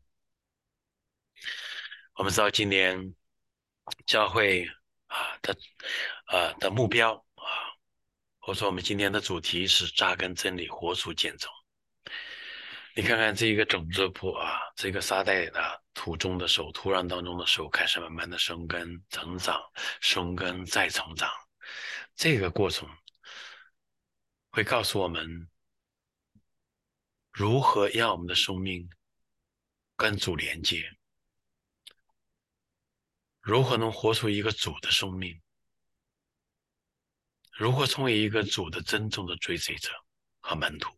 我们知道今年教会啊的啊的目标啊，或者说我们今天的主题是扎根真理，活出见证。你看看这一个种子坡啊，这个沙袋的土中的时候，土壤当中的时候，开始慢慢的生根、成长、生根再成长，这个过程会告诉我们如何让我们的生命跟主连接，如何能活出一个主的生命，如何成为一个主的真正的追随者和门徒。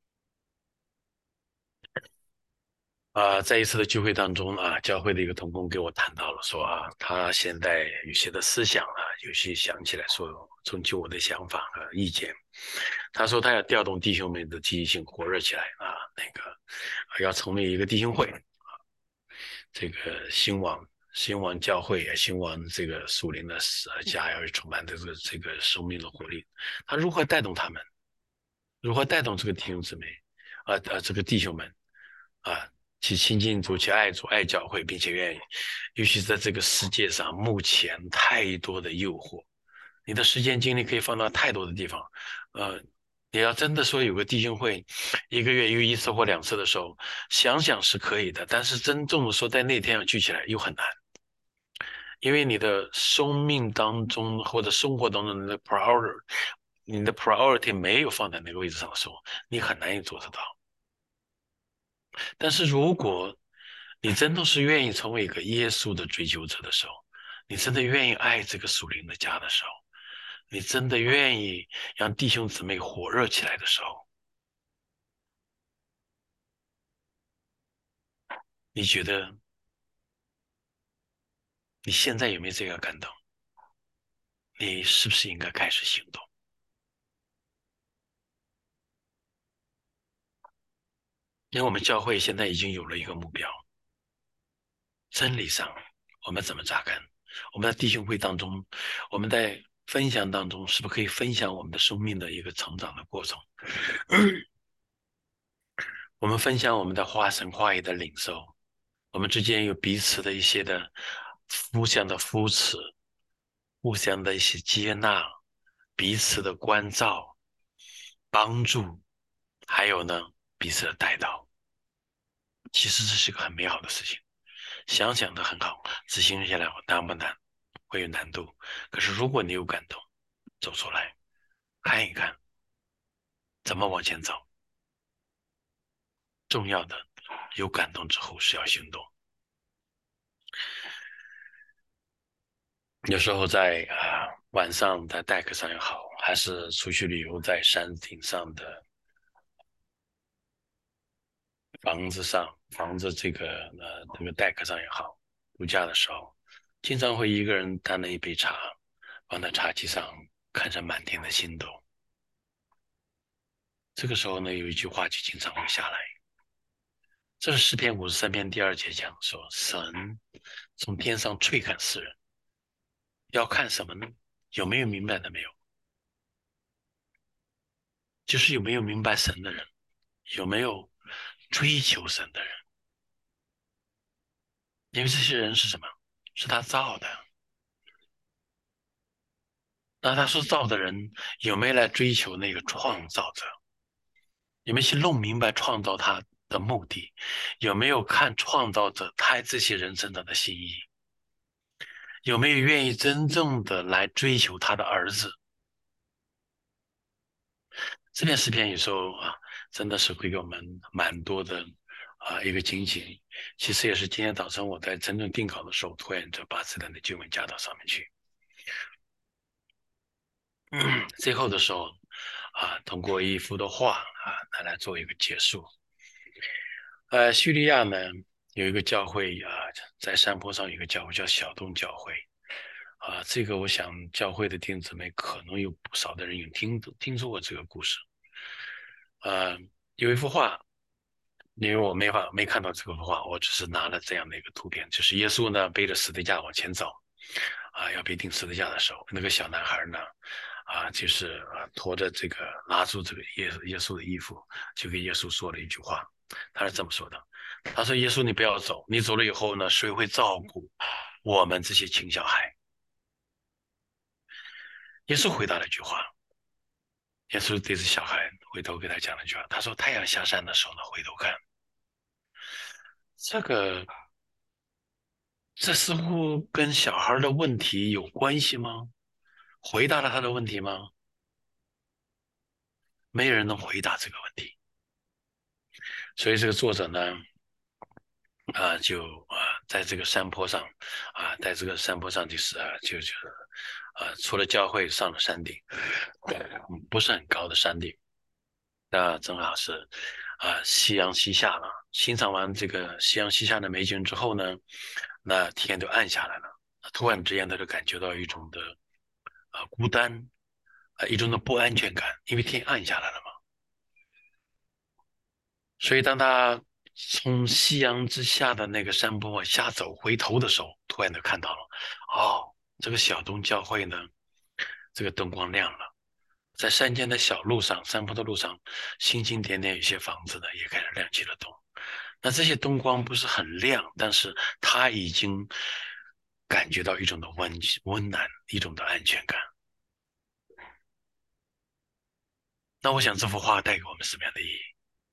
啊、呃在一次的聚会当中啊，教会的一个同工给我谈到了说啊，他现在有些的思想啊，有些想起来说，征求我的想法和意见。他说他要调动弟兄们的积极性火热起来啊，那个要成立一个弟兄会啊，这个兴旺兴旺教会也兴旺这个属灵的家，要充满这个这个生命的活力。他如何带动他们？如何带动这个弟兄姊妹啊啊这个弟兄们啊？去亲近主，去爱主、爱教会，并且愿意，尤其是在这个世界上，目前太多的诱惑，你的时间精力可以放到太多的地方，呃，你要真的说有个弟兄会，一个月有一次或两次的时候，想想是可以的，但是真正的说在那天要聚起来又很难，因为你的生命当中或者生活当中的 priority，你的 priority 没有放在那个位置上的时候，你很难以做得到。但是如果你真的是愿意成为一个耶稣的追求者的时候，你真的愿意爱这个属灵的家的时候，你真的愿意让弟兄姊妹火热起来的时候，你觉得你现在有没有这个感动？你是不是应该开始行动？因为我们教会现在已经有了一个目标，真理上我们怎么扎根？我们在弟兄会当中，我们在分享当中，是不是可以分享我们的生命的一个成长的过程？我们分享我们的化神化意的领受，我们之间有彼此的一些的互相的扶持，互相的一些接纳，彼此的关照、帮助，还有呢，彼此的带到。其实这是个很美好的事情，想想的很好，执行下来难不难？会有难度。可是如果你有感动，走出来看一看，怎么往前走？重要的，有感动之后是要行动。有时候在啊、呃、晚上在代课上也好，还是出去旅游在山顶上的房子上，房子这个呃这个代课上也好，度假的时候，经常会一个人端了一杯茶，放在茶几上，看着满天的星斗。这个时候呢，有一句话就经常会下来，这是诗篇五十三篇第二节讲说，神从天上垂看世人，要看什么呢？有没有明白的没有？就是有没有明白神的人，有没有追求神的人，因为这些人是什么？是他造的。那他说造的人有没有来追求那个创造者？有没有去弄明白创造他的目的？有没有看创造者他这些人身上的心意？有没有愿意真正的来追求他的儿子？这篇诗篇有时候啊，真的是会给我们蛮多的啊一个惊喜。其实也是今天早晨我在真正定稿的时候，突然就把这段的经文加到上面去。嗯，最后的时候啊，通过一幅的画啊，来来做一个结束。呃，叙利亚呢有一个教会啊，在山坡上有一个教会叫小东教会啊，这个我想教会的弟兄姊妹可能有不少的人有听听说过这个故事。呃，有一幅画，因为我没法没看到这幅画，我只是拿了这样的一个图片，就是耶稣呢背着十字架往前走，啊，要被钉十字架的时候，那个小男孩呢，啊，就是啊拖着这个拉住这个耶耶稣的衣服，就给耶稣说了一句话，他是这么说的，他说：“耶稣，你不要走，你走了以后呢，谁会照顾我们这些亲小孩？”耶稣回答了一句话，耶稣对着小孩回头给他讲了一句话，他说：“太阳下山的时候呢，回头看。”这个这似乎跟小孩的问题有关系吗？回答了他的问题吗？没有人能回答这个问题。所以这个作者呢，啊，就啊，在这个山坡上，啊，在这个山坡上就是啊，就就，啊，出了教会上了山顶，嗯不是很高的山顶，那正好是啊，夕阳西下了。欣赏完这个夕阳西下的美景之后呢，那天就暗下来了。突然之间，他就感觉到一种的啊孤单，啊一种的不安全感，因为天暗下来了嘛。所以当他从夕阳之下的那个山坡往下走，回头的时候，突然就看到了，哦，这个小东教会呢，这个灯光亮了，在山间的小路上，山坡的路上，星星点点，有些房子呢也开始亮起了灯。那这些灯光不是很亮，但是他已经感觉到一种的温温暖，一种的安全感。那我想这幅画带给我们什么样的意义？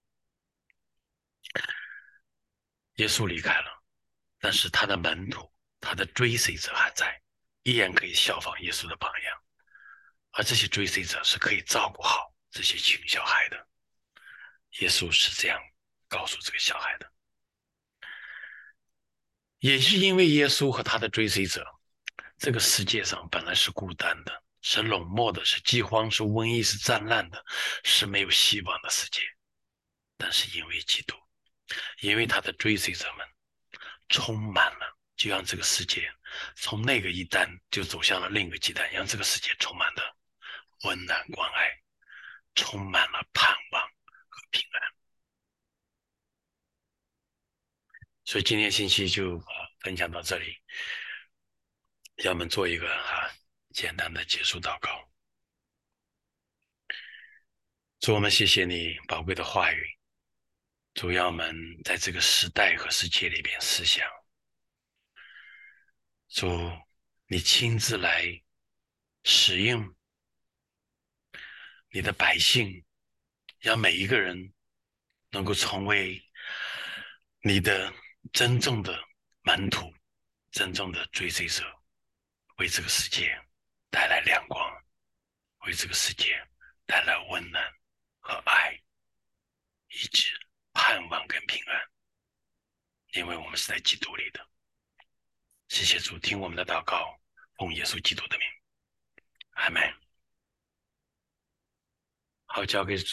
耶稣离开了，但是他的门徒，他的追随者还在，依然可以效仿耶稣的榜样。而这些追随者是可以照顾好这些穷小孩的。耶稣是这样告诉这个小孩的。也是因为耶稣和他的追随者，这个世界上本来是孤单的，是冷漠的，是饥荒，是瘟疫，是战乱的，是没有希望的世界。但是因为基督，因为他的追随者们充满了，就让这个世界从那个一端就走向了另一个极端，让这个世界充满了温暖关爱，充满了盼望和平安。所以今天信息就啊分享到这里，让我们做一个啊简单的结束祷告。主，我们谢谢你宝贵的话语，主，让我们在这个时代和世界里边思想，主，你亲自来使用你的百姓，让每一个人能够成为你的真正的门徒，真正的追随者，为这个世界带来亮光，为这个世界带来温暖和爱，以及盼望跟平安，因为我们是在基督里的。谢谢主，听我们的祷告，奉耶稣基督的名，阿门。好，交给主。